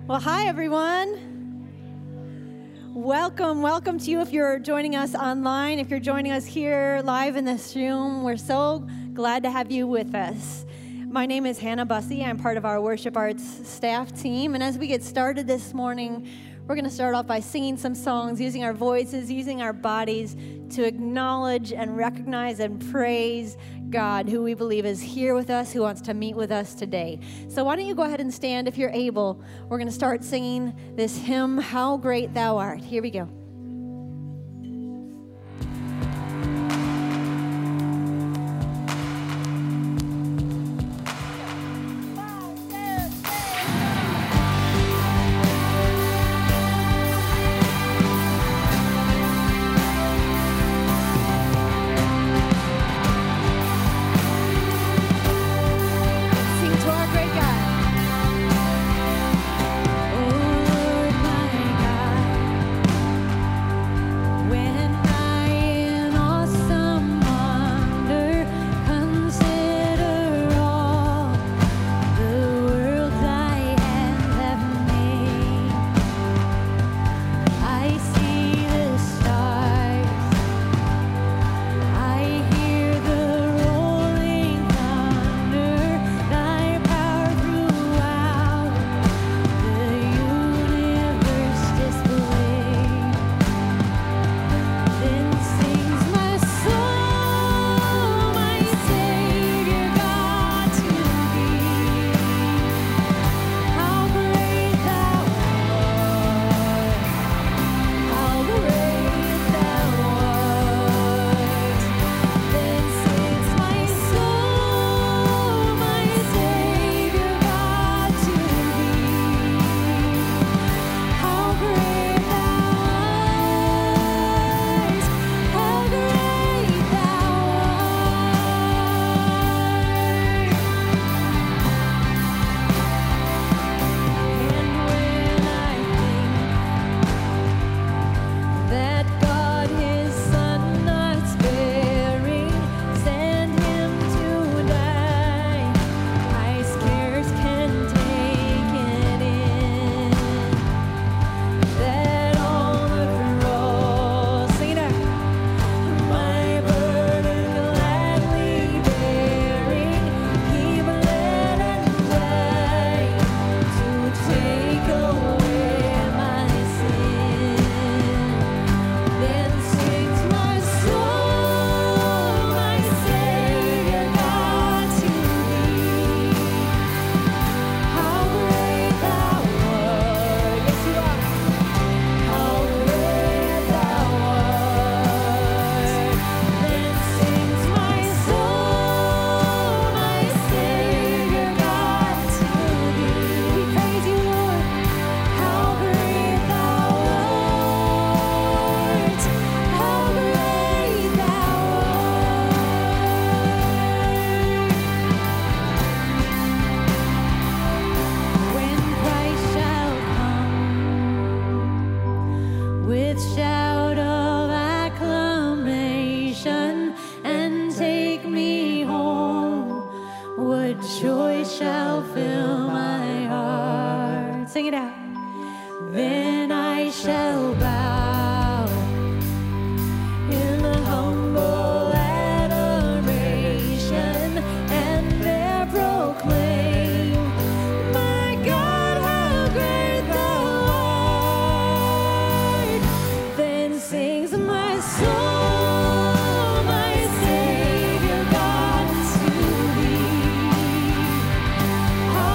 Well, hi, everyone. Welcome to you if you're joining us online. If you're joining us here live in this room, we're so glad to have you with us. My name is Hannah Bussey. I'm part of our Worship Arts staff team. And as we get started this morning, we're going to start off by singing some songs, using our voices, using our bodies to acknowledge and recognize and praise God, who we believe is here with us, who wants to meet with us today. So why don't you go ahead and stand if you're able. We're going to start singing this hymn, How Great Thou Art. Here we go.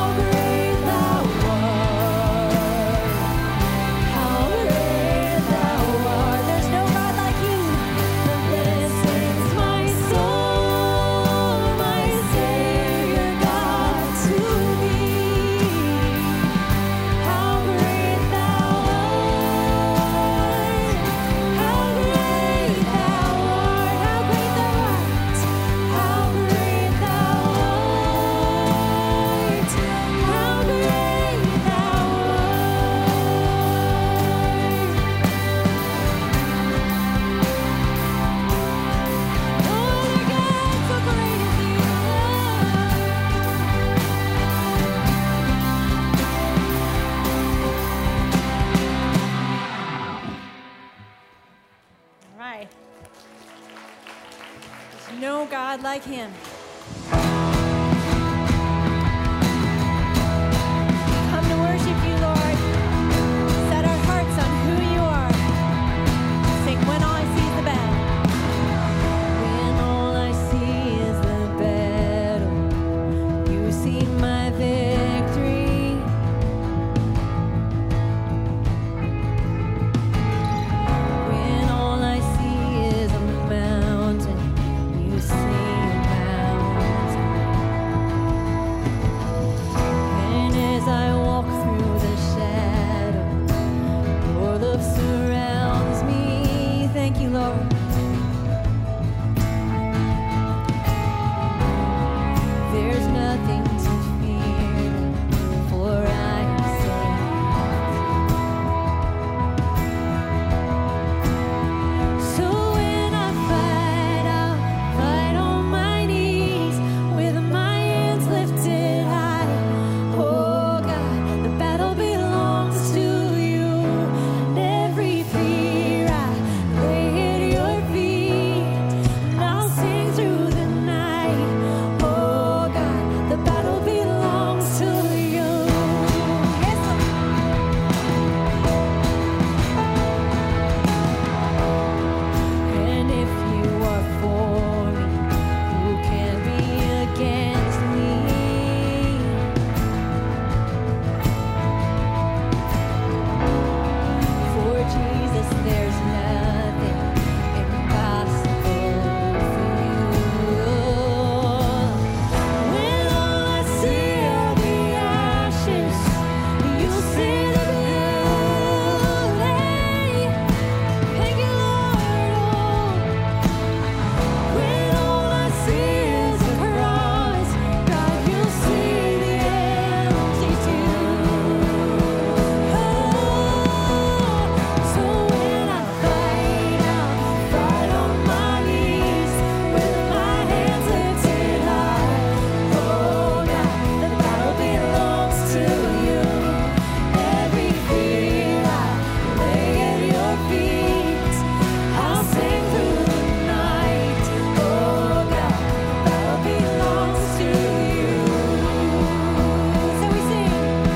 How great thou art. God like him. Come to worship you, Lord. Set our hearts on who you are. Sing When All I See is the Battle. When all I see is the battle, you see my victory. When all I see is a mountain, you see a mountain. And as I walk through the shadow, your love surrounds me. Thank you, Lord. There's nothing to fear, for I am saved. So when I fight, I'll fight on my knees with my hands lifted high. Oh God, the battle belongs to you. And every fear I lay at your feet. And I'll sing through the night. Oh God, the battle belongs to you. Yes, Lord. And if you are for me, who can be against me? For Jesus, there's nothing impossible for you. When all I see are the ashes, you see the beauty. Thank you, Lord. When all I see is a cross, God, you see the empty tomb. So when I fight, I'll fight on my knees with my hands lifted high. Oh God, the battle belongs to you. Every fear I lay at your feet. I'll sing through the night. Oh God, the battle belongs to you. So we sing.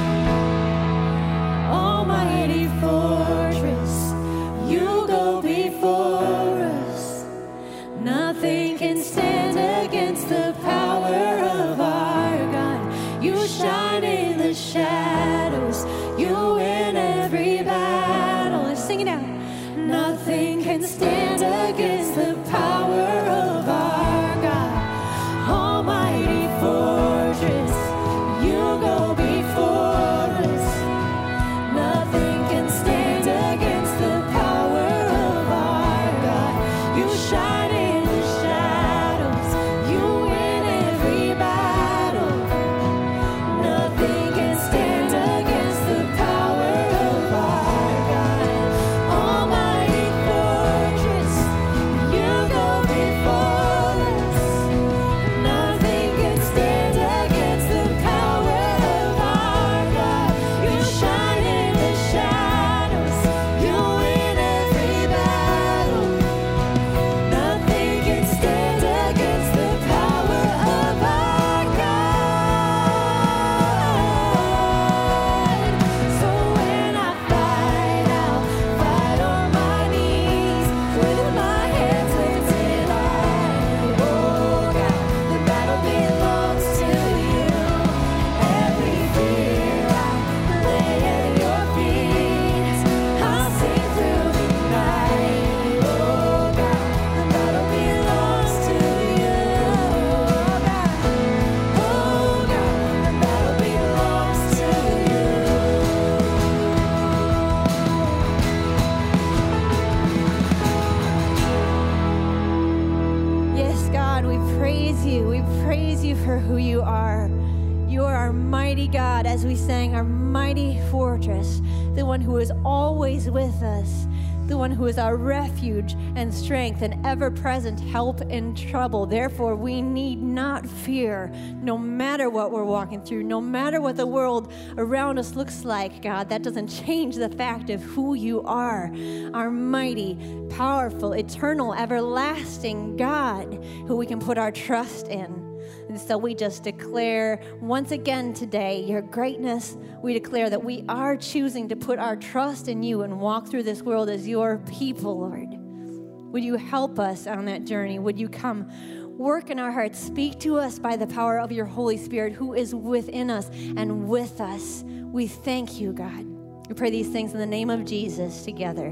Almighty fortress, you go before us. Nothing can stand against the power of our God. You shine in the shadows, you win every battle. Let's sing it out. Nothing can stand against the power of our God. Almighty fortress, you go before us. Nothing can stand against the power of our God. You shine in the shadows, you win every battle. Nothing can stand against the power of our God. Almighty fortress, you go before us. Nothing can stand against the power of our God. You shine in the shadows, you win every battle. Nothing can stand against the power of our God. So when I fight, I'll fight on my knees with my hands lifted high. Oh God, the battle belongs to you. Every fear I lay at your feet. I'll sing through the night. Oh God, the battle belongs to you. Oh God, the battle belongs to you. Yes, God, we praise you. We praise you for who you are. You are our mighty God, as we sang, our mighty fortress, the one who is always with us, the one who is our refuge and strength and ever-present help in trouble. Therefore, we need not fear, no matter what we're walking through, no matter what the world around us looks like, God. That doesn't change the fact of who you are, our mighty, powerful, eternal, everlasting God, who we can put our trust in. And so we just declare once again today your greatness. We declare that we are choosing to put our trust in you and walk through this world as your people, Lord. Would you help us on that journey? Would you come work in our hearts? Speak to us by the power of your Holy Spirit who is within us and with us. We thank you, God. We pray these things in the name of Jesus together.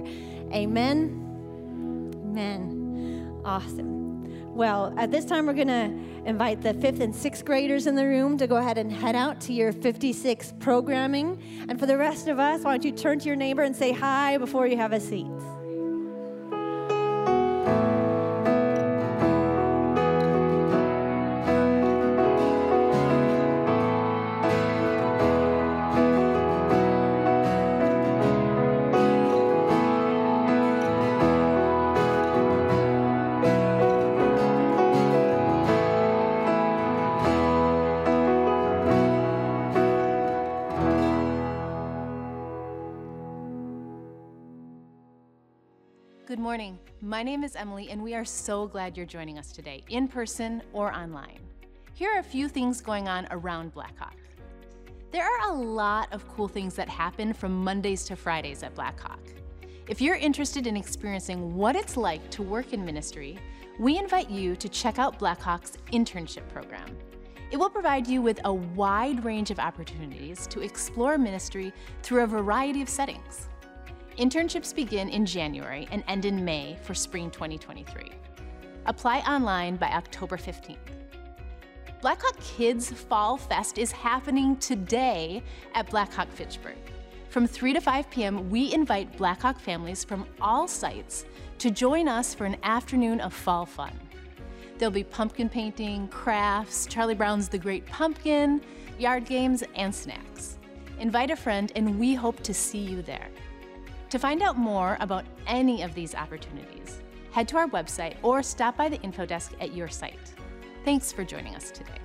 Amen. Amen. Awesome. Well, at this time, we're going to invite the 5th and 6th graders in the room to go ahead and head out to your 56 programming. And for the rest of us, why don't you turn to your neighbor and say hi before you have a seat. Good morning. My name is Emily, and we are so glad you're joining us today, in person or online. Here are a few things going on around Blackhawk. There are a lot of cool things that happen from Mondays to Fridays at Blackhawk. If you're interested in experiencing what it's like to work in ministry, we invite you to check out Blackhawk's internship program. It will provide you with a wide range of opportunities to explore ministry through a variety of settings. Internships begin in January and end in May for spring 2023. Apply online by October 15th. Blackhawk Kids Fall Fest is happening today at Blackhawk Fitchburg. From 3 to 5 p.m., we invite Blackhawk families from all sites to join us for an afternoon of fall fun. There'll be pumpkin painting, crafts, Charlie Brown's The Great Pumpkin, yard games, and snacks. Invite a friend, and we hope to see you there. To find out more about any of these opportunities, head to our website or stop by the info desk at your site. Thanks for joining us today.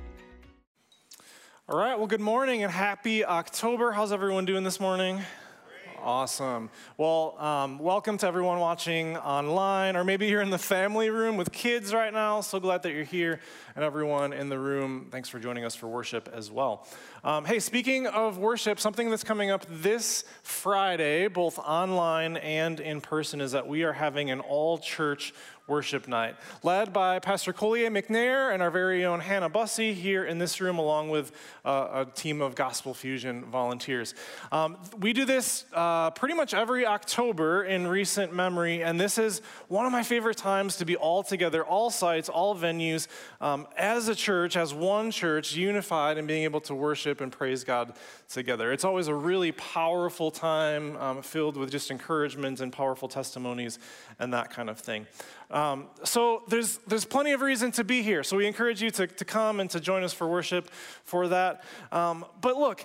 All right, well, good morning and happy October. How's everyone doing this morning? Awesome. Well, welcome to everyone watching online, or maybe you're in the family room with kids right now. So glad that you're here, and everyone in the room, thanks for joining us for worship as well. Hey, speaking of worship, something that's coming up this Friday, both online and in person, is that we are having an all-church worship night, led by Pastor Collier McNair and our very own Hannah Bussey here in this room, along with a team of Gospel Fusion volunteers. We do this pretty much every October in recent memory, and this is one of my favorite times to be all together, all sites, all venues, as a church, as one church, unified and being able to worship and praise God together. It's always a really powerful time filled with just encouragement and powerful testimonies and that kind of thing. So there's plenty of reason to be here. So we encourage you to come and to join us for worship for that. But look,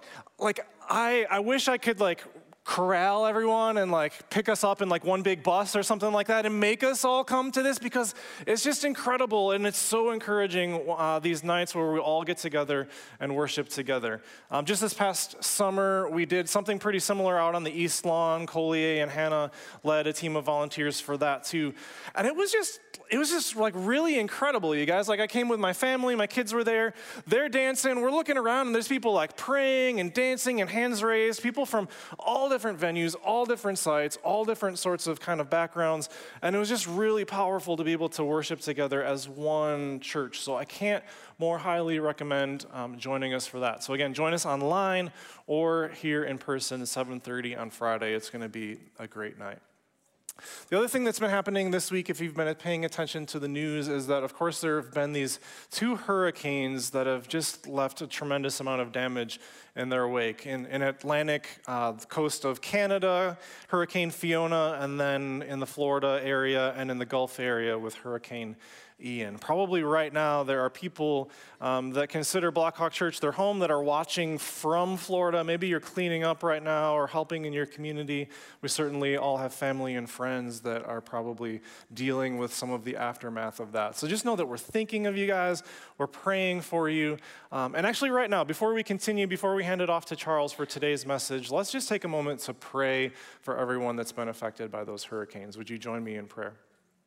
I wish I could corral everyone and pick us up in one big bus or something like that and make us all come to this, because it's just incredible and it's so encouraging, these nights where we all get together and worship together. Just this past summer, we did something pretty similar out on the East Lawn. Collier and Hannah led a team of volunteers for that too. And it was just really incredible, you guys. I came with my family, my kids were there, they're dancing, we're looking around and there's people praying and dancing and hands raised, people from all different venues, all different sites, all different sorts of kind of backgrounds, and it was just really powerful to be able to worship together as one church. So I can't more highly recommend joining us for that. So again, join us online or here in person at 7:30 on Friday. It's going to be a great night. The other thing that's been happening this week, if you've been paying attention to the news, is that, of course, there have been these 2 hurricanes that have just left a tremendous amount of damage in their wake. In Atlantic, the coast of Canada, Hurricane Fiona, and then in the Florida area and in the Gulf area with Hurricane Ian. Probably right now there are people that consider Blackhawk Church their home that are watching from Florida. Maybe you're cleaning up right now or helping in your community. We certainly all have family and friends that are probably dealing with some of the aftermath of that. So just know that we're thinking of you guys. We're praying for you. And actually right now, before we continue, before we hand it off to Charles for today's message, let's just take a moment to pray for everyone that's been affected by those hurricanes. Would you join me in prayer?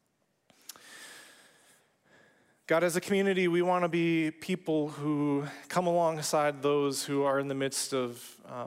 God, as a community, we want to be people who come alongside those who are in the midst of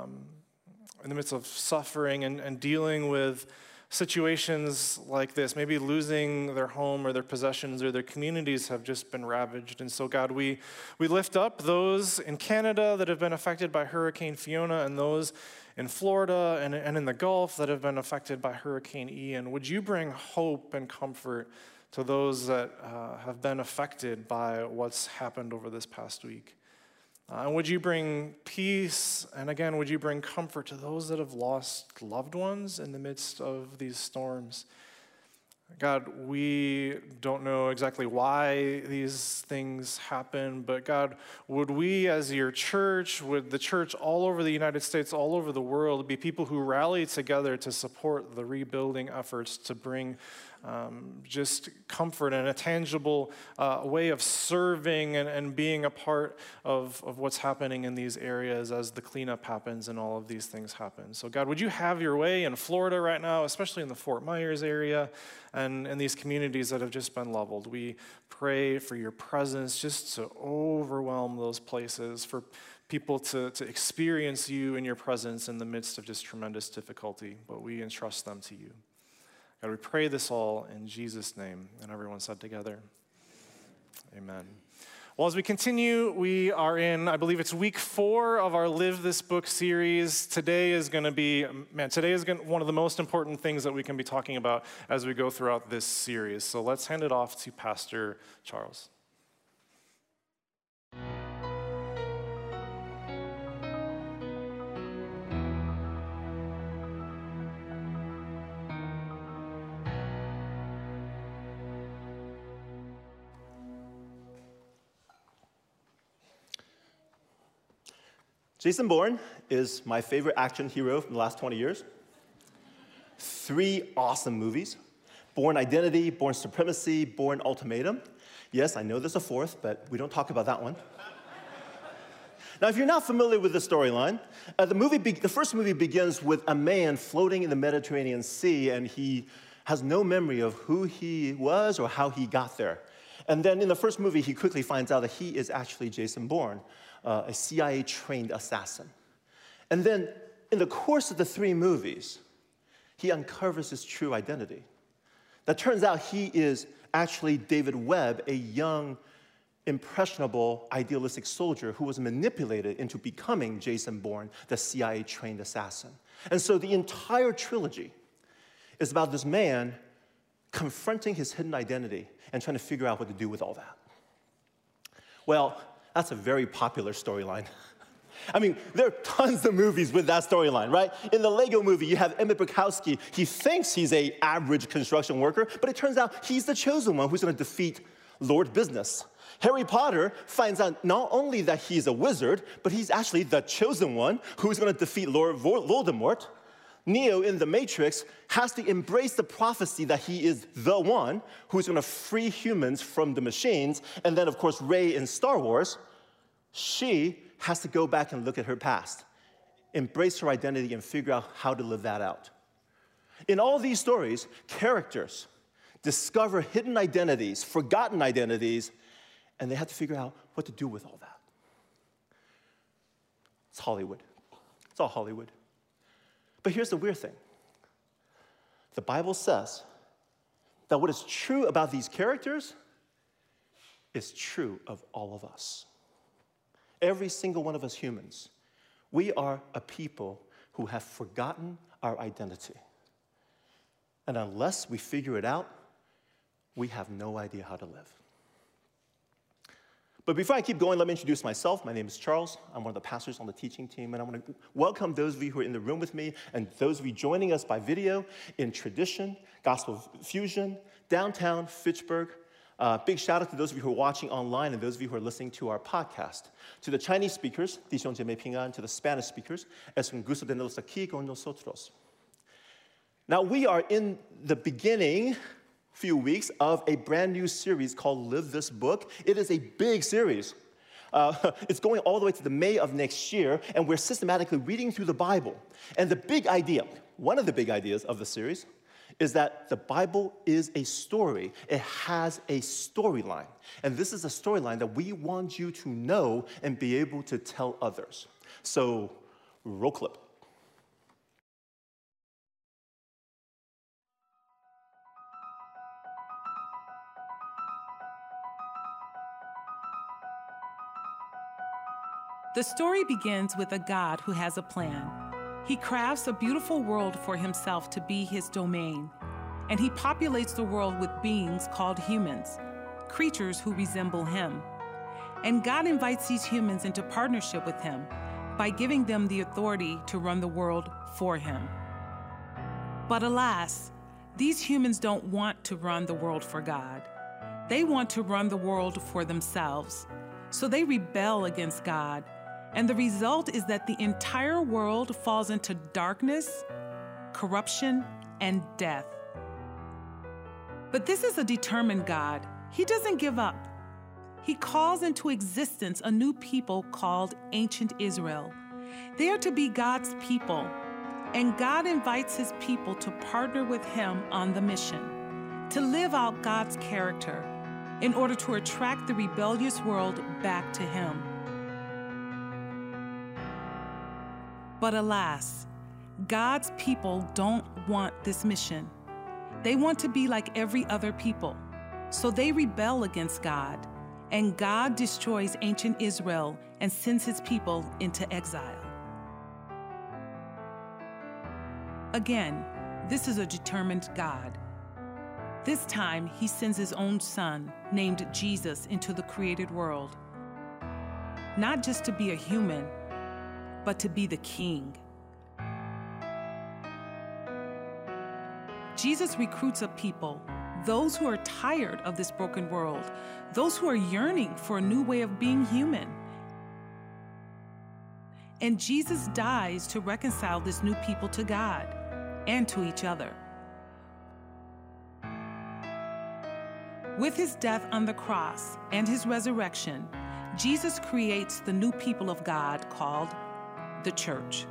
suffering and dealing with situations like this, maybe losing their home or their possessions or their communities have just been ravaged. And so, God, we lift up those in Canada that have been affected by Hurricane Fiona and those in Florida and in the Gulf that have been affected by Hurricane Ian. Would you bring hope and comfort to those that have been affected by what's happened over this past week? And would you bring peace, and again, would you bring comfort to those that have lost loved ones in the midst of these storms? God, we don't know exactly why these things happen, but God, would we as your church, would the church all over the United States, all over the world, be people who rally together to support the rebuilding efforts to bring just comfort and a tangible way of serving and being a part of what's happening in these areas as the cleanup happens and all of these things happen. So God, would you have your way in Florida right now, especially in the Fort Myers area and in these communities that have just been leveled. We pray for your presence just to overwhelm those places, for people to experience you and your presence in the midst of just tremendous difficulty, but we entrust them to you. God, we pray this all in Jesus' name. And everyone said together, amen. Well, as we continue, we are in, I believe it's week 4 of our Live This Book series. Today is going to be, one of the most important things that we can be talking about as we go throughout this series. So let's hand it off to Pastor Charles. Jason Bourne is my favorite action hero from the last 20 years. 3 awesome movies: Bourne Identity, Bourne Supremacy, Bourne Ultimatum. Yes, I know there's a 4th, but we don't talk about that one. Now, if you're not familiar with the storyline, the first movie begins with a man floating in the Mediterranean Sea, and he has no memory of who he was or how he got there. And then in the first movie, he quickly finds out that he is actually Jason Bourne, a CIA-trained assassin. And then in the course of the 3 movies, he uncovers his true identity. That turns out he is actually David Webb, a young, impressionable, idealistic soldier who was manipulated into becoming Jason Bourne, the CIA-trained assassin. And so the entire trilogy is about this man confronting his hidden identity and trying to figure out what to do with all that. Well, that's a very popular storyline. I mean, there are tons of movies with that storyline, right? In the Lego movie, you have Emmett Bukowski. He thinks he's an average construction worker, but it turns out he's the chosen one who's going to defeat Lord Business. Harry Potter finds out not only that he's a wizard, but he's actually the chosen one who's going to defeat Lord Voldemort. Neo in The Matrix has to embrace the prophecy that he is the one who's going to free humans from the machines. And then, of course, Rey in Star Wars, she has to go back and look at her past, embrace her identity, and figure out how to live that out. In all these stories, characters discover hidden identities, forgotten identities, and they have to figure out what to do with all that. It's Hollywood. It's all Hollywood. But here's the weird thing. The Bible says that what is true about these characters is true of all of us. Every single one of us humans, we are a people who have forgotten our identity. And unless we figure it out, we have no idea how to live. But before I keep going, let me introduce myself. My name is Charles. I'm one of the pastors on the teaching team, and I want to welcome those of you who are in the room with me and those of you joining us by video in Tradition, Gospel Fusion, downtown Fitchburg, Big shout out to those of you who are watching online and those of you who are listening to our podcast. To the Chinese speakers, 弟兄姐妹平安. To the Spanish speakers, es un gusto tenerlos aquí con nosotros. Now, we are in the beginning few weeks of a brand new series called Live This Book. It is a big series. It's going all the way to the May of next year, and we're systematically reading through the Bible. And the big idea, one of the big ideas of the series, is that the Bible is a story. It has a storyline. And this is a storyline that we want you to know and be able to tell others. So, roll clip. The story begins with a God who has a plan. He crafts a beautiful world for himself to be his domain, and he populates the world with beings called humans, creatures who resemble him. And God invites these humans into partnership with him by giving them the authority to run the world for him. But alas, these humans don't want to run the world for God. They want to run the world for themselves. So they rebel against God. And the result is that the entire world falls into darkness, corruption, and death. But this is a determined God. He doesn't give up. He calls into existence a new people called Ancient Israel. They are to be God's people, and God invites his people to partner with him on the mission, to live out God's character in order to attract the rebellious world back to him. But alas, God's people don't want this mission. They want to be like every other people. So they rebel against God, and God destroys ancient Israel and sends his people into exile. Again, this is a determined God. This time, he sends his own son, named Jesus, into the created world. Not just to be a human, but to be the king. Jesus recruits a people, those who are tired of this broken world, those who are yearning for a new way of being human. And Jesus dies to reconcile this new people to God and to each other. With his death on the cross and his resurrection, Jesus creates the new people of God called the church.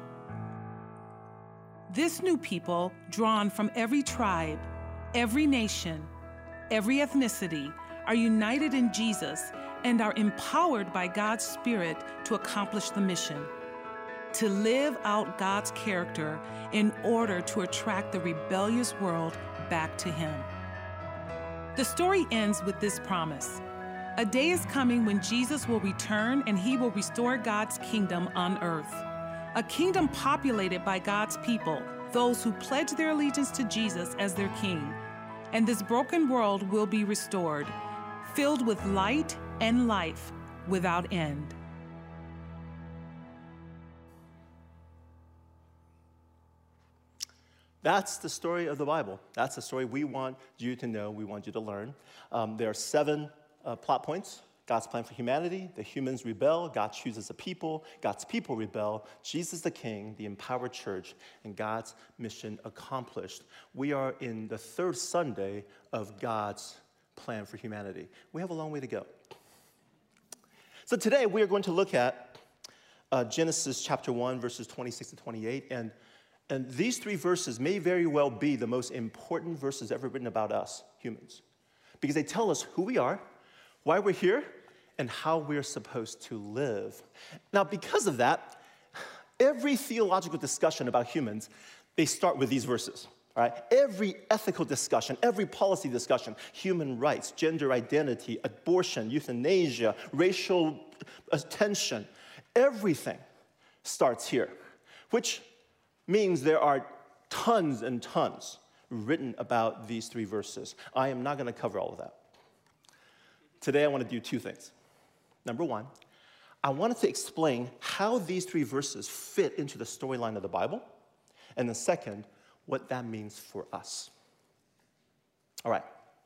This new people, drawn from every tribe, every nation, every ethnicity, are united in Jesus and are empowered by God's Spirit to accomplish the mission, to live out God's character in order to attract the rebellious world back to him. The story ends with this promise. A day is coming when Jesus will return and he will restore God's kingdom on earth. A kingdom populated by God's people, those who pledge their allegiance to Jesus as their king. And this broken world will be restored, filled with light and life without end. That's the story of the Bible. That's the story we want you to know, we want you to learn. There are 7 plot points. God's plan for humanity, the humans rebel, God chooses a people, God's people rebel, Jesus the King, the empowered church, and God's mission accomplished. We are in the 3rd Sunday of God's plan for humanity. We have a long way to go. So today we are going to look at Genesis chapter 1, verses 26 to 28, and these 3 verses may very well be the most important verses ever written about us, humans, because they tell us who we are, why we're here, and how we're supposed to live. Now, because of that, every theological discussion about humans, they start with these verses, all right? Every ethical discussion, every policy discussion, human rights, gender identity, abortion, euthanasia, racial tension, everything starts here, which means there are tons and tons written about these 3 verses. I am not going to cover all of that. Today, I want to do 2 things. Number 1, I wanted to explain how these 3 verses fit into the storyline of the Bible. And then second, what that means for us. All right,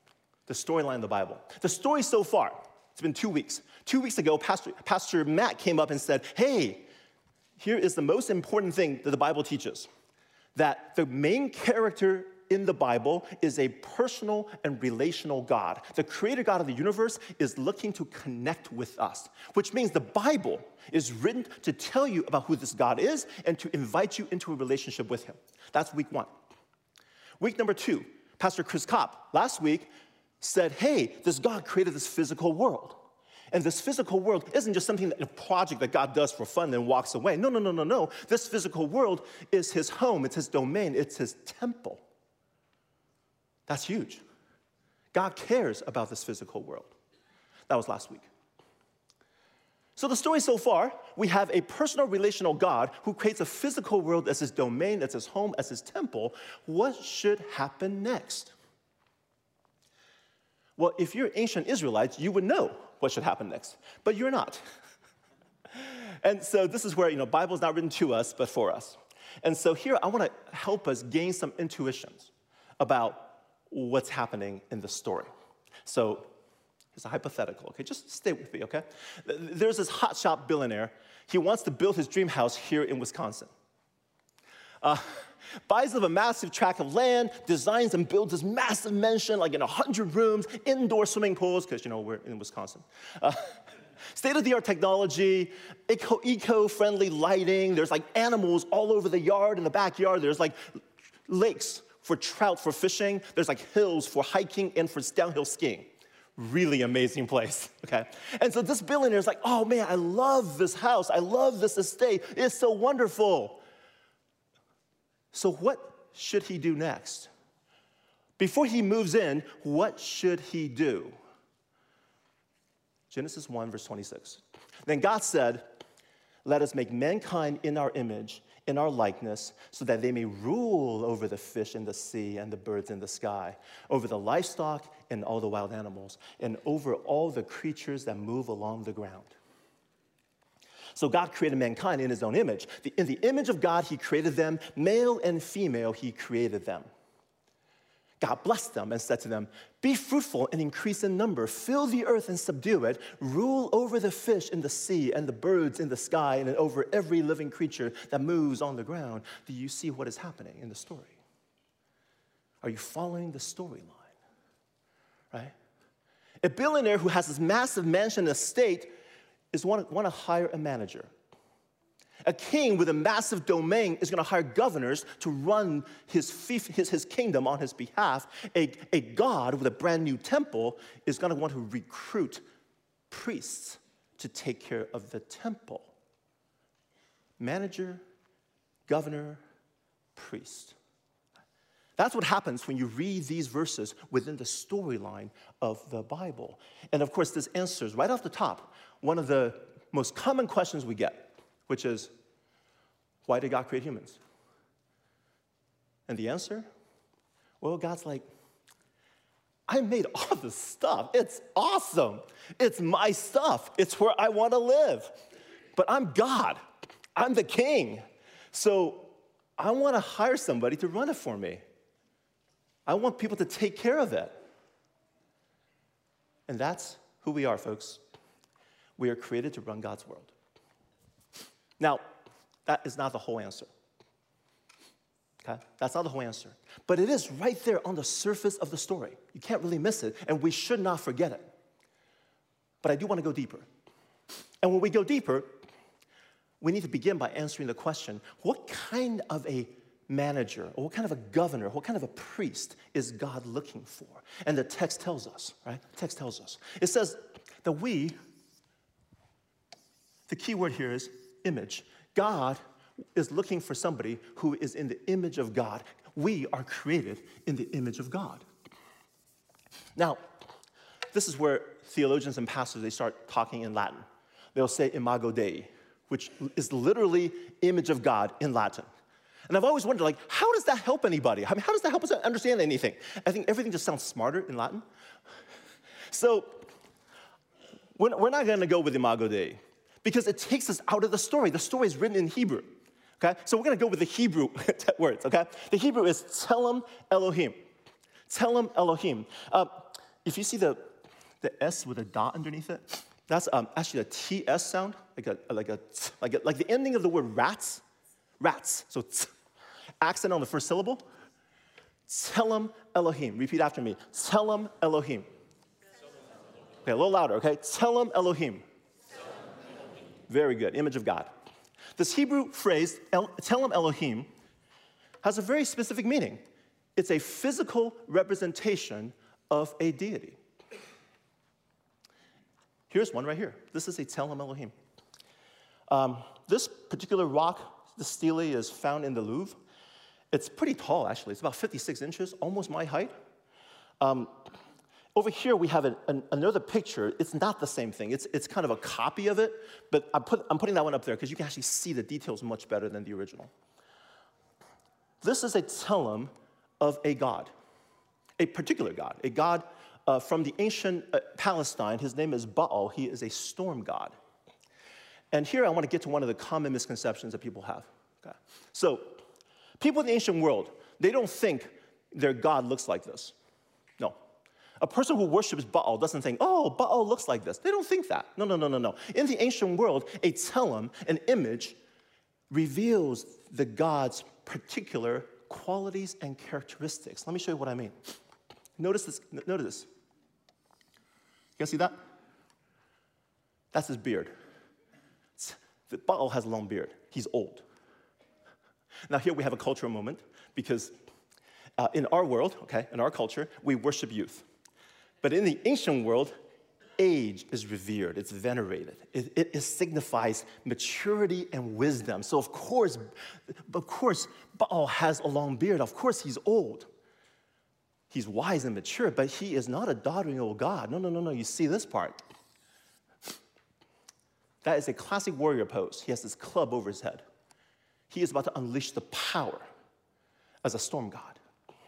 the storyline of the Bible. The story so far, it's been 2 weeks. 2 weeks ago, Pastor Matt came up and said, hey, here is the most important thing that the Bible teaches, that the main character in the Bible is a personal and relational God. The creator God of the universe is looking to connect with us, which means the Bible is written to tell you about who this God is and to invite you into a relationship with him. That's week 1. Week number 2, Pastor Chris Kopp last week said, hey, this God created this physical world. And this physical world isn't just something a project that God does for fun and walks away. No. This physical world is his home, it's his domain, it's his temple. That's huge. God cares about this physical world. That was last week. So the story so far, we have a personal relational God who creates a physical world as his domain, as his home, as his temple. What should happen next? Well, if you're ancient Israelites, you would know what should happen next, but you're not. And so this is where, Bible's not written to us, but for us. And so here, I want to help us gain some intuitions about what's happening in the story. So it's a hypothetical, okay? Just stay with me, okay? There's this hotshot billionaire. He wants to build his dream house here in Wisconsin. Buys up a massive tract of land, designs and builds this massive mansion, like in 100 rooms, indoor swimming pools, because, we're in Wisconsin. State-of-the-art technology, eco-friendly lighting. There's like animals all over the yard, in the backyard. There's like lakes for trout, for fishing. There's like hills for hiking and for downhill skiing. Really amazing place, okay? And so this billionaire is like, oh man, I love this house. I love this estate. It's so wonderful. So what should he do next? Before he moves in, what should he do? Genesis 1, verse 26. Then God said, let us make mankind in our image, in our likeness, so that they may rule over the fish in the sea and the birds in the sky, over the livestock and all the wild animals, and over all the creatures that move along the ground. So God created mankind in his own image. In the image of God, he created them. Male and female, he created them. God blessed them and said to them, be fruitful and increase in number, fill the earth and subdue it, rule over the fish in the sea and the birds in the sky and over every living creature that moves on the ground. Do you see what is happening in the story? Are you following the storyline? Right? A billionaire who has this massive mansion estate is want to hire a manager. A king with a massive domain is going to hire governors to run his kingdom on his behalf. A God with a brand new temple is going to want to recruit priests to take care of the temple. Manager, governor, priest. That's what happens when you read these verses within the storyline of the Bible. And of course, this answers right off the top one of the most common questions we get, which is, why did God create humans? And the answer? Well, God's like, I made all this stuff. It's awesome. It's my stuff. It's where I want to live. But I'm God. I'm the king. So I want to hire somebody to run it for me. I want people to take care of it. And that's who we are, folks. We are created to run God's world. Now, that is not the whole answer. Okay? That's not the whole answer. But it is right there on the surface of the story. You can't really miss it, and we should not forget it. But I do want to go deeper. And when we go deeper, we need to begin by answering the question, what kind of a manager, or what kind of a governor, what kind of a priest is God looking for? And the text tells us, right? The text tells us. It says that the key word here is image. God is looking for somebody who is in the image of God. We are created in the image of God. Now, this is where theologians and pastors, they start talking in Latin. They'll say imago Dei, which is literally image of God in Latin. And I've always wondered, like, how does that help anybody? I mean, how does that help us understand anything? I think everything just sounds smarter in Latin. So we're not going to go with imago Dei because it takes us out of the story. The story is written in Hebrew, okay? So we're going to go with the Hebrew words, okay? The Hebrew is Tselem Elohim. Tselem Elohim. if you see the S with a dot underneath it, that's actually a TS sound, like the ending of the word rats. Rats. So accent on the first syllable. Tselem Elohim. Repeat after me. Tselem Elohim. Okay, a little louder, okay? Tselem Elohim. Very good. Image of God. This Hebrew phrase, Tselem Elohim, has a very specific meaning. It's a physical representation of a deity. Here's one right here. This is a Tselem Elohim. This particular rock, the stele, is found in the Louvre. It's pretty tall, actually. It's about 56 inches, almost my height. Over here, we have another picture. It's not the same thing. It's kind of a copy of it, but I'm putting that one up there because you can actually see the details much better than the original. This is a tselem of a god, a particular god, a god from the ancient Palestine. His name is Baal. He is a storm god. And here I want to get to one of the common misconceptions that people have. Okay. So, people in the ancient world, they don't think their god looks like this. No. A person who worships Baal doesn't think, oh, Baal looks like this. They don't think that. No. In the ancient world, a tselem, an image, reveals the god's particular qualities and characteristics. Let me show you what I mean. Notice this. You guys see that? That's his beard. Baal has a long beard. He's old. Now here we have a cultural moment because in our world, okay, in our culture, we worship youth. But in the ancient world, age is revered, it's venerated. It signifies maturity and wisdom. So of course, Baal has a long beard. Of course he's old. He's wise and mature, but he is not a doddering old god. No. You see this part. That is a classic warrior pose. He has this club over his head. He is about to unleash the power as a storm god.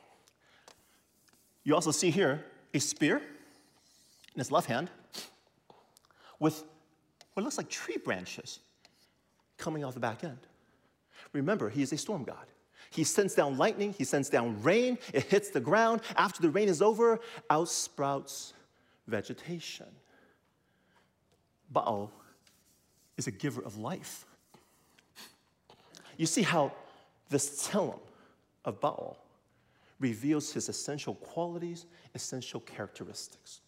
You also see here a spear in his left hand with what looks like tree branches coming off the back end. Remember, he is a storm god. He sends down lightning, he sends down rain, it hits the ground. After the rain is over, out sprouts vegetation. Baal is a giver of life. You see how this tselem of Baal reveals his essential qualities, essential characteristics.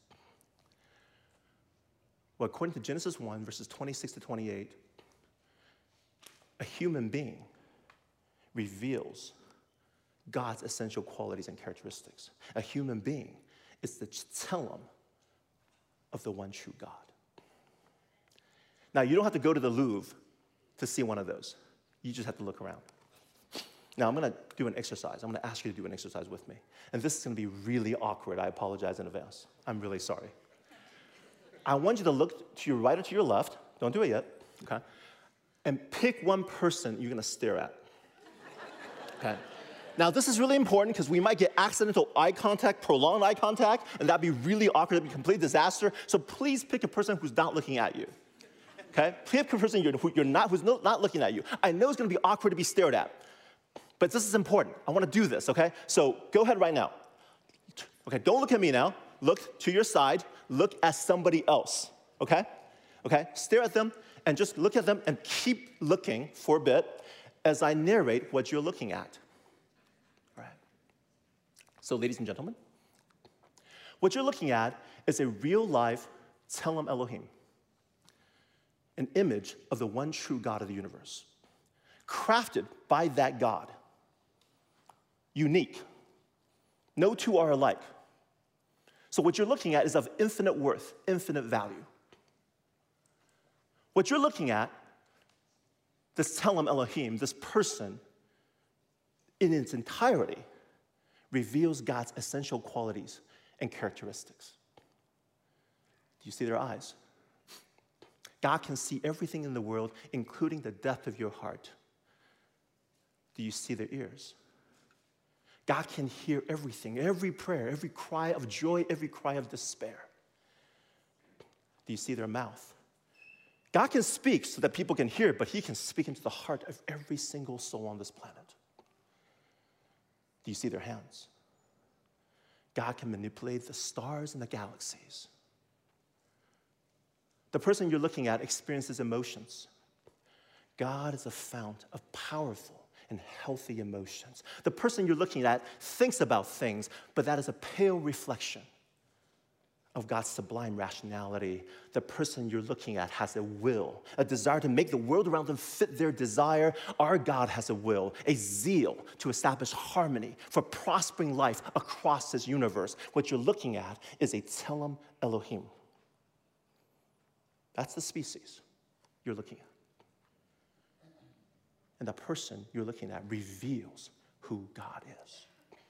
Well, according to Genesis 1, verses 26 to 28, a human being reveals God's essential qualities and characteristics. A human being is the tselem of the one true God. Now, you don't have to go to the Louvre to see one of those. You just have to look around. Now, I'm going to do an exercise. I'm going to ask you to do an exercise with me. And this is going to be really awkward. I apologize in advance. I'm really sorry. I want you to look to your right or to your left. Don't do it yet, okay? And pick one person you're going to stare at, okay? Now, this is really important because we might get accidental eye contact, prolonged eye contact, and that'd be really awkward. That'd be a complete disaster. So please pick a person who's not looking at you. Okay? Pick a person who's not looking at you. I know it's going to be awkward to be stared at, but this is important. I want to do this, okay? So go ahead right now. Okay, don't look at me now. Look to your side. Look at somebody else, okay? Okay? Stare at them and just look at them and keep looking for a bit as I narrate what you're looking at. All right. So, ladies and gentlemen, what you're looking at is a real-life Tselem Elohim, an image of the one true God of the universe, crafted by that God, unique. No two are alike. So what you're looking at is of infinite worth, infinite value. What you're looking at, this Tselem Elohim, this person, in its entirety, reveals God's essential qualities and characteristics. Do you see their eyes? God can see everything in the world, including the depth of your heart. Do you see their ears? God can hear everything, every prayer, every cry of joy, every cry of despair. Do you see their mouth? God can speak so that people can hear, but he can speak into the heart of every single soul on this planet. Do you see their hands? God can manipulate the stars and the galaxies. The person you're looking at experiences emotions. God is a fount of powerful and healthy emotions. The person you're looking at thinks about things, but that is a pale reflection of God's sublime rationality. The person you're looking at has a will, a desire to make the world around them fit their desire. Our God has a will, a zeal to establish harmony for prospering life across His universe. What you're looking at is a Tselem Elohim. That's the species you're looking at. And the person you're looking at reveals who God is.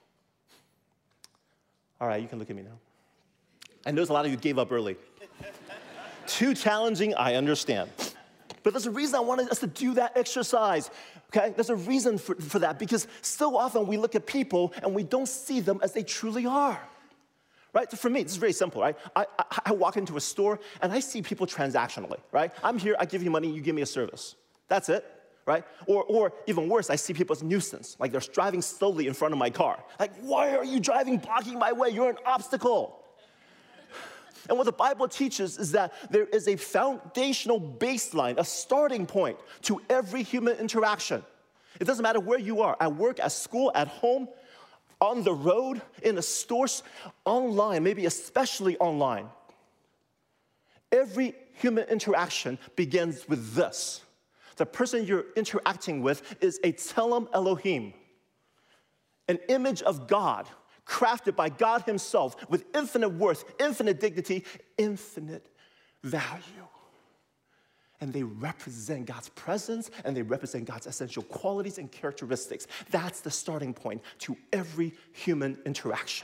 All right, you can look at me now. I notice a lot of you gave up early. Too challenging, I understand. But there's a reason I wanted us to do that exercise, okay? There's a reason for that, because so often we look at people and we don't see them as they truly are, right? So for me, this is very simple, right? I walk into a store and I see people transactionally, right? I'm here, I give you money, you give me a service. That's it. Right? Or even worse, I see people as a nuisance, like they're driving slowly in front of my car. Like, why are you driving, blocking my way? You're an obstacle. And what the Bible teaches is that there is a foundational baseline, a starting point to every human interaction. It doesn't matter where you are, at work, at school, at home, on the road, in a store, online, maybe especially online. Every human interaction begins with this. The person you're interacting with is a Tselem Elohim, an image of God, crafted by God Himself with infinite worth, infinite dignity, infinite value. And they represent God's presence, and they represent God's essential qualities and characteristics. That's the starting point to every human interaction.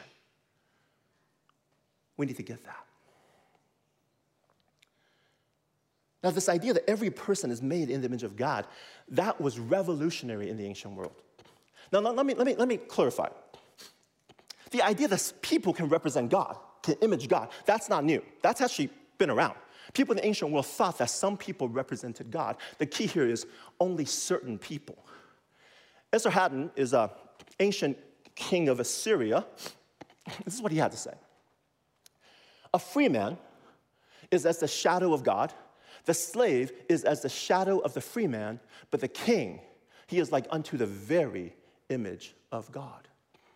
We need to get that. Now, this idea that every person is made in the image of God, that was revolutionary in the ancient world. Now, let me clarify. The idea that people can represent God, can image God, that's not new. That's actually been around. People in the ancient world thought that some people represented God. The key here is only certain people. Esarhaddon is an ancient king of Assyria. This is what he had to say. A free man is as the shadow of God. The slave is as the shadow of the free man, but the king, he is like unto the very image of God.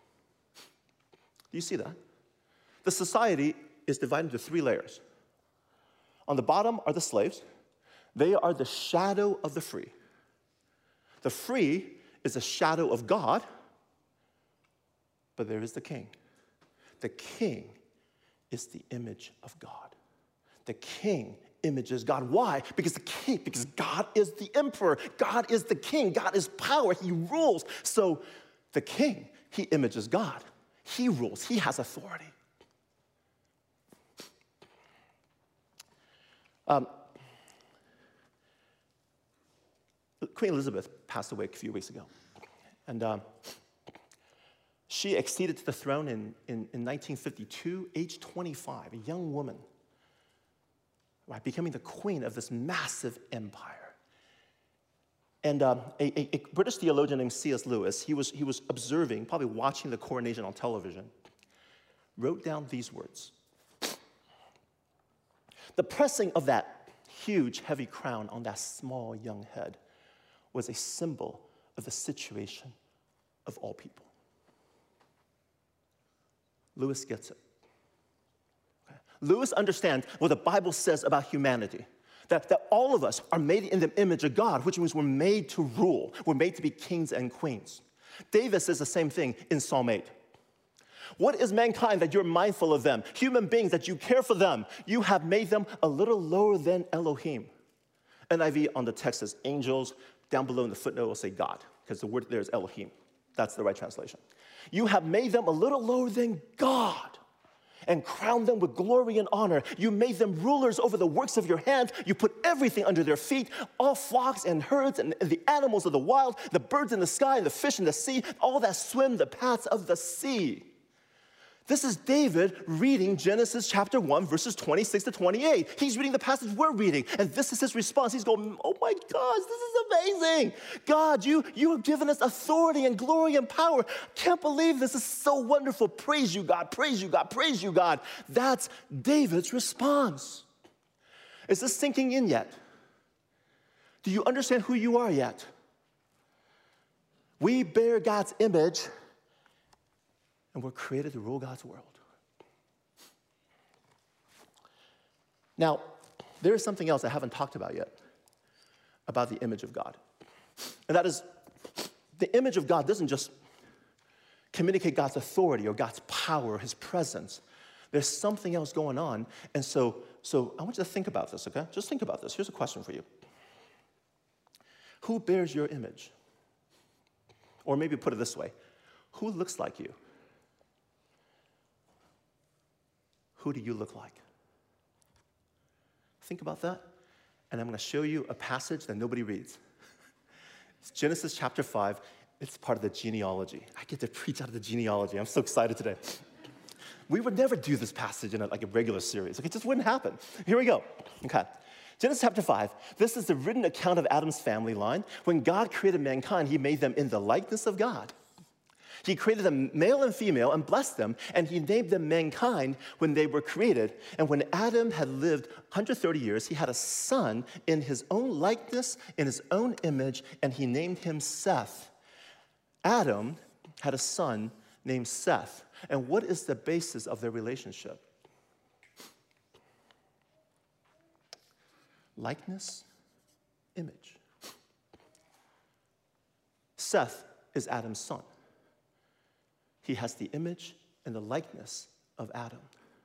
Do you see that? The society is divided into 3 layers. On the bottom are the slaves. They are the shadow of the free. The free is a shadow of God, but there is the king. The king is the image of God. The king images God. Why? Because God is the emperor. God is the king. God is power. He rules. So the king, he images God. He rules. He has authority. Queen Elizabeth passed away a few weeks ago. And she acceded to the throne in 1952, age 25, a young woman. Right, becoming the queen of this massive empire. And a British theologian named C.S. Lewis, he was observing, probably watching the coronation on television, wrote down these words. The pressing of that huge, heavy crown on that small, young head was a symbol of the situation of all people. Lewis gets it. Lewis understands what the Bible says about humanity, that all of us are made in the image of God, which means we're made to rule. We're made to be kings and queens. David says the same thing in Psalm 8. What is mankind that you're mindful of them? Human beings that you care for them. You have made them a little lower than Elohim. NIV on the text says angels. Down below in the footnote will say God, because the word there is Elohim. That's the right translation. You have made them a little lower than God, and crowned them with glory and honor. You made them rulers over the works of your hands. You put everything under their feet, all flocks and herds and the animals of the wild, the birds in the sky and the fish in the sea, all that swim the paths of the sea. This is David reading Genesis chapter 1, verses 26 to 28. He's reading the passage we're reading, and this is his response. He's going, oh my gosh, this is amazing. God, you have given us authority and glory and power. Can't believe this is so wonderful. Praise you, God, praise you, God, praise you, God. That's David's response. Is this sinking in yet? Do you understand who you are yet? We bear God's image, and we're created to rule God's world. Now, there is something else I haven't talked about yet about the image of God. And that is, the image of God doesn't just communicate God's authority or God's power or his presence. There's something else going on. And so I want you to think about this, okay? Just think about this. Here's a question for you. Who bears your image? Or maybe put it this way. Who looks like you? Who do you look like? Think about that, and I'm going to show you a passage that nobody reads. It's Genesis chapter 5. It's part of the genealogy. I get to preach out of the genealogy. I'm so excited today. We would never do this passage in a regular series. It just wouldn't happen. Here we go. Okay. Genesis chapter 5. This is the written account of Adam's family line. When God created mankind, he made them in the likeness of God. He created them male and female and blessed them, and he named them mankind when they were created. And when Adam had lived 130 years, he had a son in his own likeness, in his own image, and he named him Seth. Adam had a son named Seth. And what is the basis of their relationship? Likeness, image. Seth is Adam's son. He has the image and the likeness of Adam.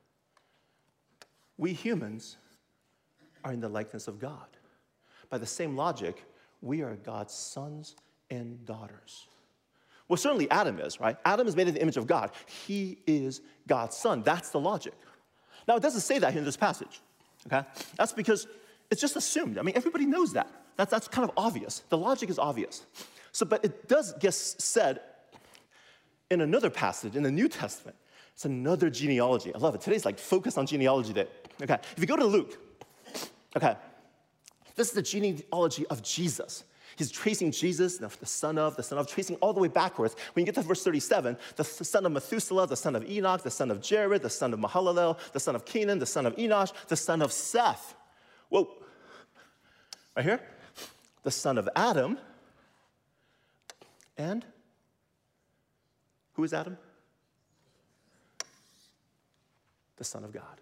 We humans are in the likeness of God. By the same logic, we are God's sons and daughters. Well, certainly Adam is, right? Adam is made in the image of God. He is God's son. That's the logic. Now, it doesn't say that here in this passage, okay? That's because it's just assumed. I mean, everybody knows that. That's kind of obvious. The logic is obvious. But it does get said in another passage in the New Testament. It's another genealogy. I love it. Today's focused on genealogy day. Okay, if you go to Luke, okay, this is the genealogy of Jesus. He's tracing Jesus, the son of, tracing all the way backwards. When you get to verse 37, the son of Methuselah, the son of Enoch, the son of Jared, the son of Mahalalel, the son of Canaan, the son of Enosh, the son of Seth. Whoa, right here, the son of Adam, and who is Adam? The Son of God.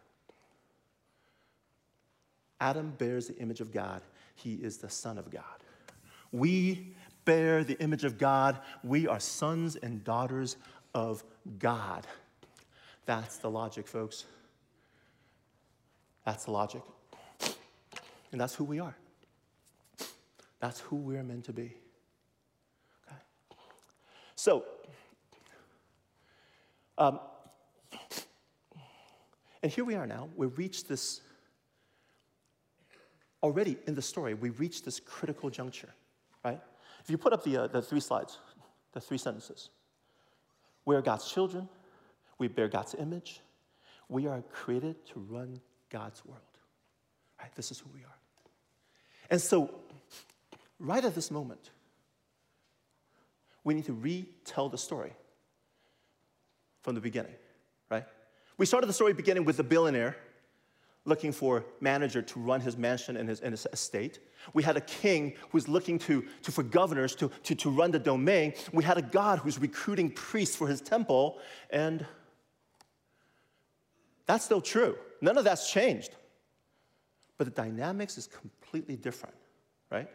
Adam bears the image of God. He is the Son of God. We bear the image of God. We are sons and daughters of God. That's the logic, folks. That's the logic. And that's who we are. That's who we're meant to be. Okay? So, and here we are now. We reached this, already in the story, we reached this critical juncture, right? If you put up the 3 slides, the 3 sentences. We are God's children. We bear God's image. We are created to run God's world, right? This is who we are. And so, right at this moment, we need to retell the story from the beginning, right? We started the story beginning with the billionaire looking for a manager to run his mansion and his estate. We had a king who's looking for governors to run the domain. We had a God who's recruiting priests for his temple, and that's still true. None of that's changed. But the dynamics is completely different, right?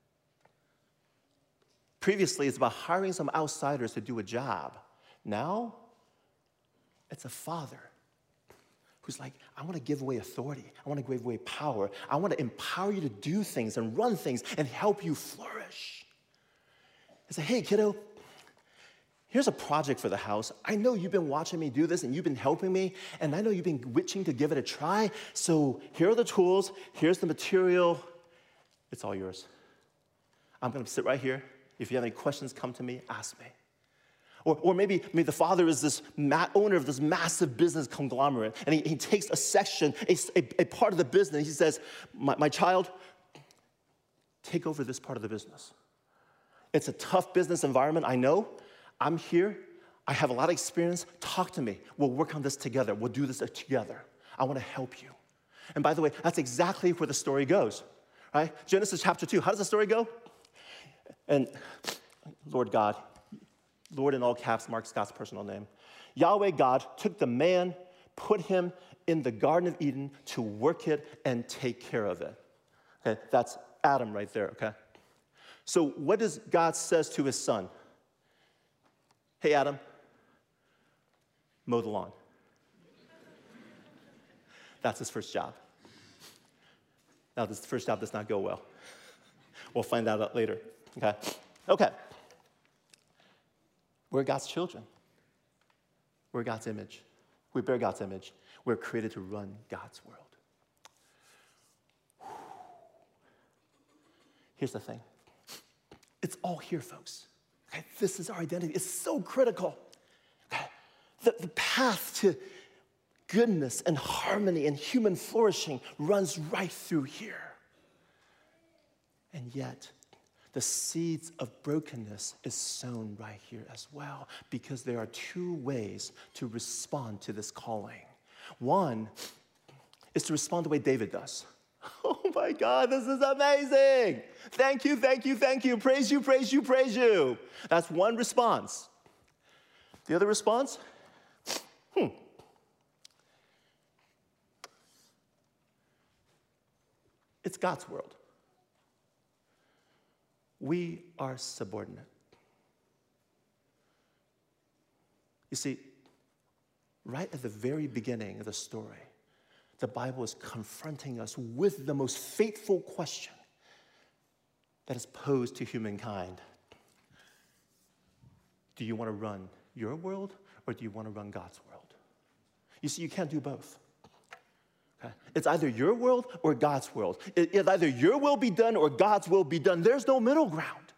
Previously, it's about hiring some outsiders to do a job. Now, it's a father who's like, I want to give away authority. I want to give away power. I want to empower you to do things and run things and help you flourish. He said, hey, kiddo, here's a project for the house. I know you've been watching me do this and you've been helping me, and I know you've been itching to give it a try. So here are the tools. Here's the material. It's all yours. I'm going to sit right here. If you have any questions, come to me, ask me. Or maybe the father is this owner of this massive business conglomerate, and he takes a section, a part of the business, and he says, my child, take over this part of the business. It's a tough business environment, I know. I'm here. I have a lot of experience. Talk to me. We'll work on this together. We'll do this together. I want to help you. And by the way, that's exactly where the story goes, right? Genesis chapter 2. How does the story go? And Lord God, Lord in all caps marks God's personal name. Yahweh God took the man, put him in the Garden of Eden to work it and take care of it. Okay, that's Adam right there, okay? So what does God says to his son? Hey, Adam, mow the lawn. That's his first job. Now, this first job does not go well. We'll find that out later, okay? Okay. We're God's children. We're God's image. We bear God's image. We're created to run God's world. Here's the thing. It's all here, folks. Okay? This is our identity. It's so critical. Okay? The path to goodness and harmony and human flourishing runs right through here. And yet, the seeds of brokenness is sown right here as well, because there are two ways to respond to this calling. One is to respond the way David does. Oh my God, this is amazing. Thank you, thank you, thank you. Praise you, praise you, praise you. That's one response. The other response? It's God's world. We are subordinate. You see, right at the very beginning of the story, the Bible is confronting us with the most fateful question that is posed to humankind. Do you want to run your world, or do you want to run God's world? You see, you can't do both. Okay? It's either your world or God's world. It's either your will be done or God's will be done. There's no middle ground.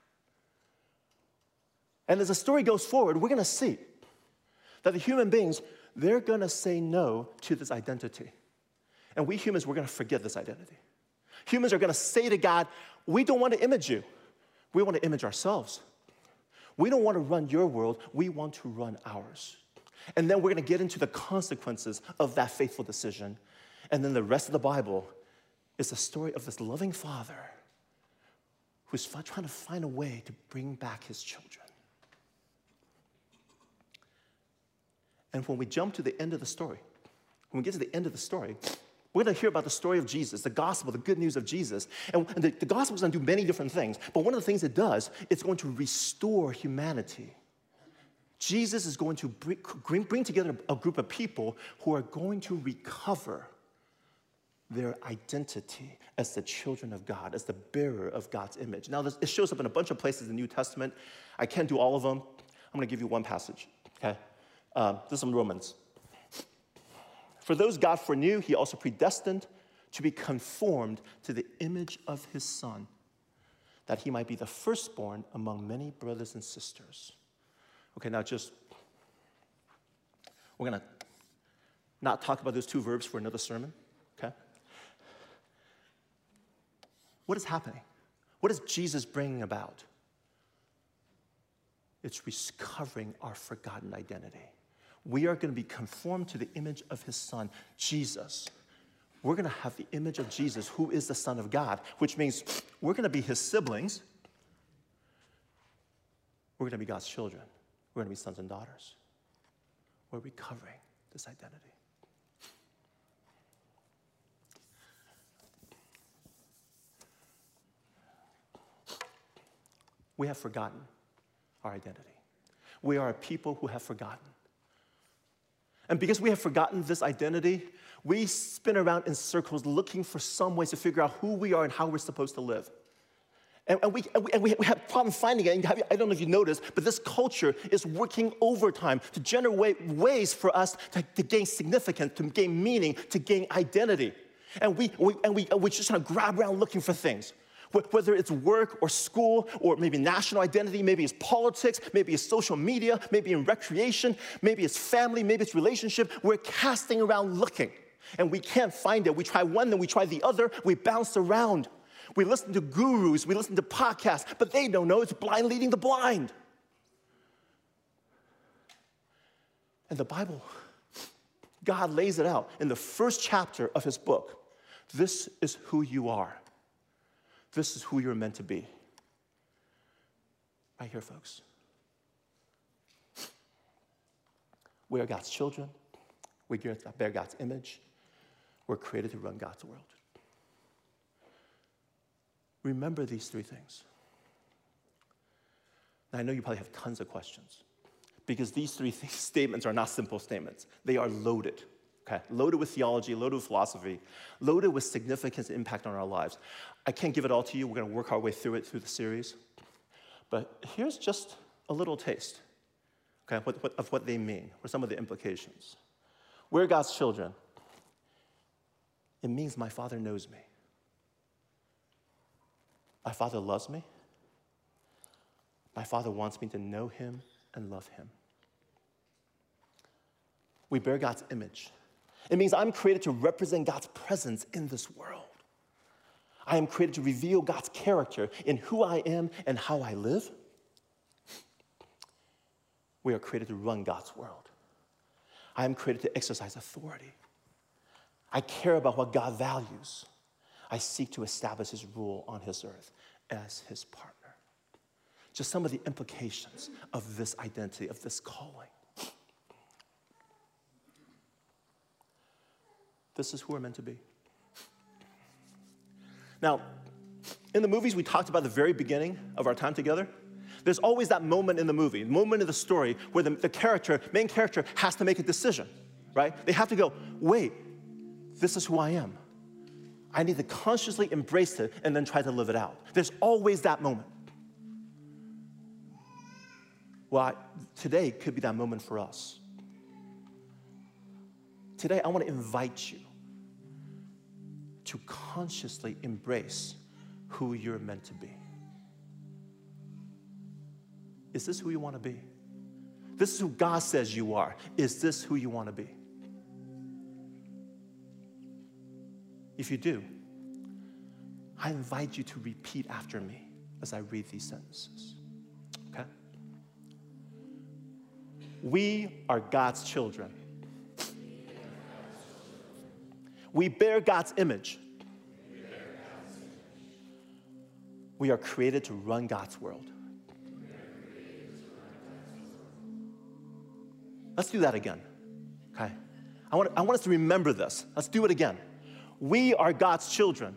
And as the story goes forward, we're going to see that the human beings, they're going to say no to this identity. And we humans, we're going to forget this identity. Humans are going to say to God, we don't want to image you. We want to image ourselves. We don't want to run your world. We want to run ours. And then we're going to get into the consequences of that faithful decision. And then the rest of the Bible is the story of this loving father who's trying to find a way to bring back his children. And when we jump to the end of the story, when we get to the end of the story, we're going to hear about the story of Jesus, the gospel, the good news of Jesus. And the gospel is going to do many different things. But one of the things it does, it's going to restore humanity. Jesus is going to bring together a group of people who are going to recover their identity as the children of God, as the bearer of God's image. Now, it shows up in a bunch of places in the New Testament. I can't do all of them. I'm going to give you one passage, okay? This is from Romans. For those God foreknew, he also predestined to be conformed to the image of his Son, that he might be the firstborn among many brothers and sisters. Okay, now we're going to not talk about those two verbs for another sermon, okay? What is happening? What is Jesus bringing about? It's recovering our forgotten identity. We are going to be conformed to the image of his Son, Jesus. We're going to have the image of Jesus, who is the Son of God, which means we're going to be his siblings. We're going to be God's children. We're going to be sons and daughters. We're recovering this identity. We have forgotten our identity. We are a people who have forgotten. And because we have forgotten this identity, we spin around in circles looking for some ways to figure out who we are and how we're supposed to live. And we have problems finding it. I don't know if you noticed, but this culture is working overtime to generate ways for us to gain significance, to gain meaning, to gain identity. And we just kind of grab around looking for things. Whether it's work or school or maybe national identity, maybe it's politics, maybe it's social media, maybe in recreation, maybe it's family, maybe it's relationship, we're casting around looking and we can't find it. We try one, then we try the other, we bounce around. We listen to gurus, we listen to podcasts, but they don't know it's blind leading the blind. And the Bible, God lays it out in the first chapter of his book. This is who you are. This is who you're meant to be. Right here, folks. We are God's children. We bear God's image. We're created to run God's world. Remember these three things. Now, I know you probably have tons of questions because these three statements are not simple statements. They are loaded. Okay, loaded with theology, loaded with philosophy, loaded with significance and impact on our lives. I can't give it all to you. We're going to work our way through it through the series. But here's just a little taste, okay, of what they mean, or some of the implications. We're God's children. It means my Father knows me. My Father loves me. My Father wants me to know him and love him. We bear God's image. It means I'm created to represent God's presence in this world. I am created to reveal God's character in who I am and how I live. We are created to run God's world. I am created to exercise authority. I care about what God values. I seek to establish his rule on his earth as his partner. Just some of the implications of this identity, of this calling. This is who we're meant to be. Now, in the movies we talked about at the very beginning of our time together, there's always that moment in the movie, the moment in the story where the main character has to make a decision, right? They have to go, wait, this is who I am. I need to consciously embrace it and then try to live it out. There's always that moment. Well, today could be that moment for us. Today, I want to invite you to consciously embrace who you're meant to be. Is this who you want to be? This is who God says you are. Is this who you want to be? If you do, I invite you to repeat after me as I read these sentences. Okay? We are God's children. We bear God's image. We are created to run God's world. Let's do that again, okay? I want us to remember this. Let's do it again. We are God's children.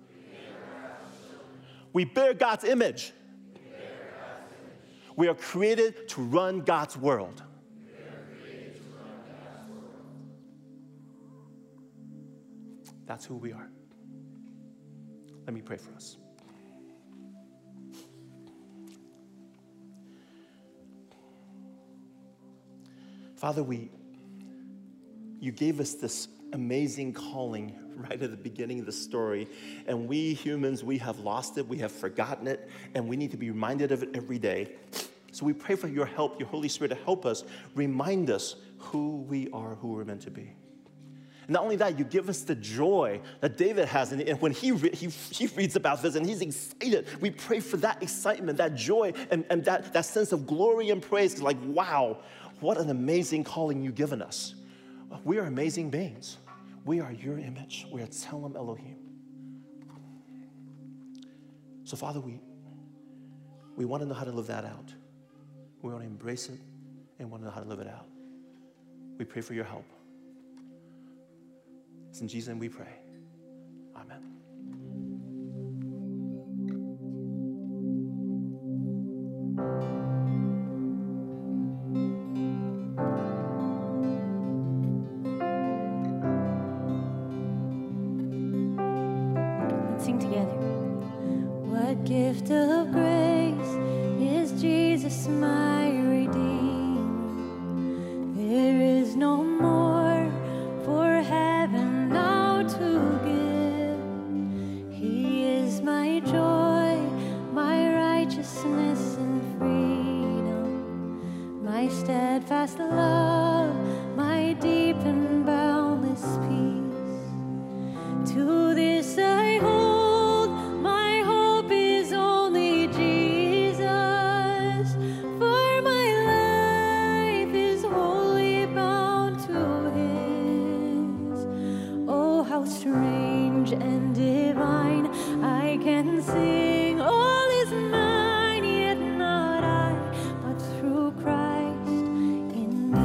We bear God's image. We are created to run God's world. That's who we are. Let me pray for us. Father, you gave us this amazing calling right at the beginning of the story, and we humans, we have lost it, we have forgotten it, and we need to be reminded of it every day. So we pray for your help, your Holy Spirit, to help us, remind us who we are, who we're meant to be. And not only that, you give us the joy that David has, and when he reads about this and he's excited, we pray for that excitement, that joy, and that sense of glory and praise. Like, wow, what an amazing calling you've given us. We are amazing beings. We are your image. We are Tselem Elohim. So, Father, we want to know how to live that out. We want to embrace it and want to know how to live it out. We pray for your help. It's in Jesus' name we pray. Amen. Let's sing together. What gift of grace is Jesus my Redeemer? There is no more for heaven now to give. He is my joy. steadfast love, my deep and boundless peace. To this I hold, my hope is only Jesus, for my life is wholly bound to His. Oh, how strange and divine, I can sing all is mine, yet not I, but through Christ in me.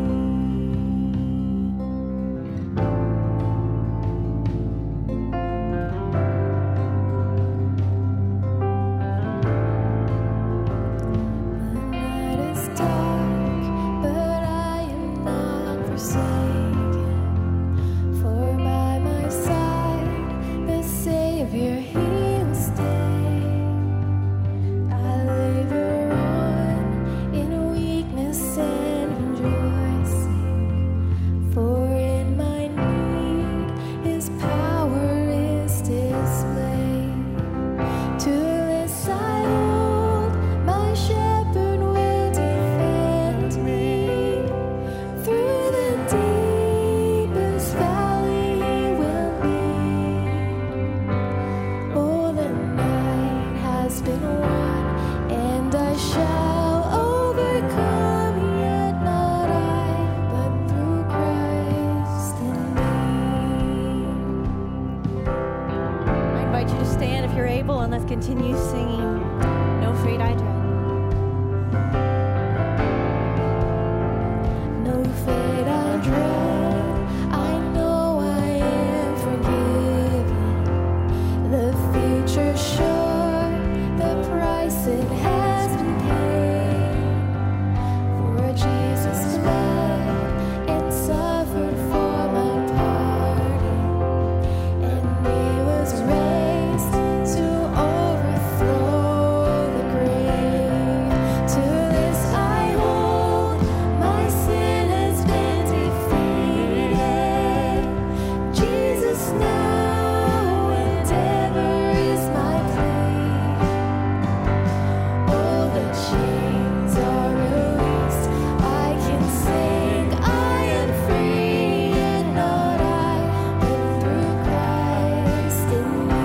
The night is dark, but I am not forsaken, for by my side the Savior He will stay. I labor on in weakness and rejoicing, for in my need His power is displayed. To this I hold, my shepherd will defend me. Through the deepest valley He will lead. Oh, the night has been won, and I shall overcome, yet not I, but through Christ in me. I invite you to stand if you're able, and let's continue singing No Fate I Dread. No fate I dread, I know I am forgiven. The future sure, the price it has been paid. For Jesus bled and suffered for my pardon, and He was raised to overthrow the grave. To this I hold, my sin has been defeated. Jesus now and ever is my plea. All the chains are released, I can sing, I am free, and not I, but through Christ in me.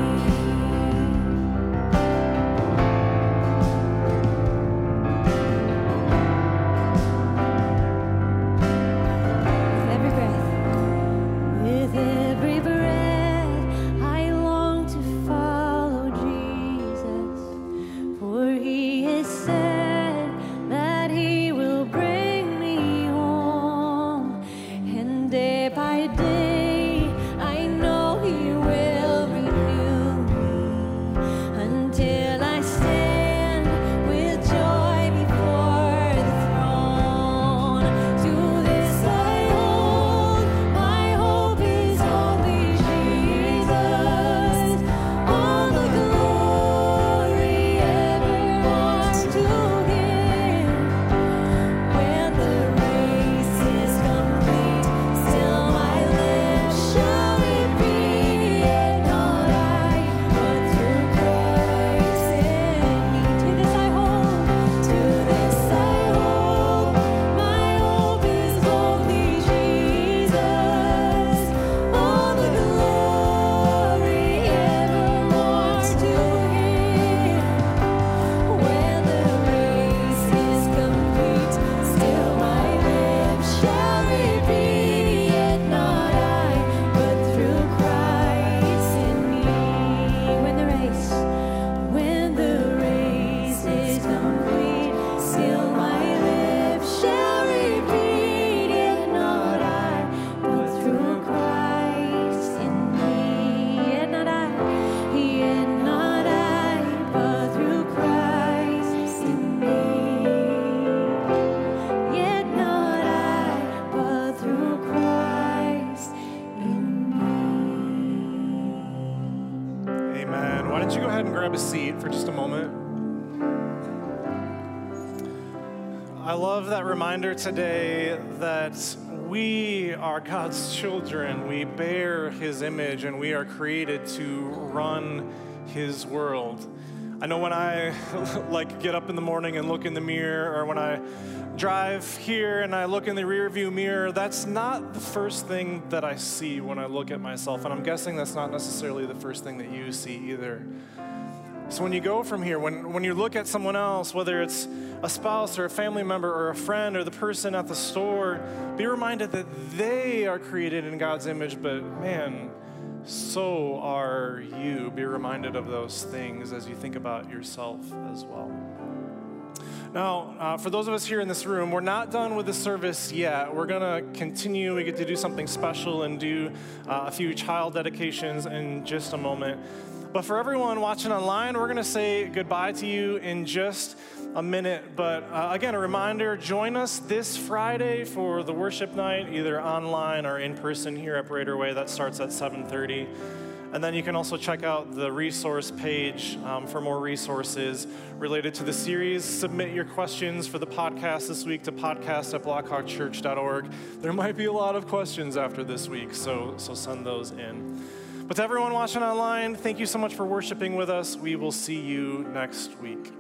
With every breath, I long to follow Jesus, for He has said that He will bring me home, and day by day, I know He will renew me until I stand with joy before the throne. To this I hold, my hope is only Jesus. All the glory evermore to Him. When the race is complete, still my lips shall repeat, yet not I, but through Christ in me. To this I hold, my hope is only Jesus. All the glory evermore to Him. When the race is complete, still my lips shall repeat, yet not I, but through Christ in me. When the race is complete, still my lips shall repeat, yet not I, but through Christ in me. Yet not I, but through Christ in me. Yet not I, but through Christ in me. Amen. Why don't you go ahead and grab a seat for just a moment? I love that reminder today that we are God's children. We bear His image and we are created to run His world. I know when I get up in the morning and look in the mirror, or when I drive here and I look in the rearview mirror, that's not the first thing that I see when I look at myself. And I'm guessing that's not necessarily the first thing that you see either. So when you go from here, when you look at someone else, whether it's a spouse or a family member or a friend or the person at the store, be reminded that they are created in God's image, but man, so are you. Be reminded of those things as you think about yourself as well. Now, for those of us here in this room, we're not done with the service yet. We're going to continue. We get to do something special and do a few child dedications in just a moment. But for everyone watching online, we're going to say goodbye to you in just a minute. But again, a reminder, join us this Friday for the worship night, either online or in person here at Brader Way. That starts at 7:30. And then you can also check out the resource page for more resources related to the series. Submit your questions for the podcast this week to podcast@blackhawkchurch.org. There might be a lot of questions after this week, so send those in. But to everyone watching online, thank you so much for worshiping with us. We will see you next week.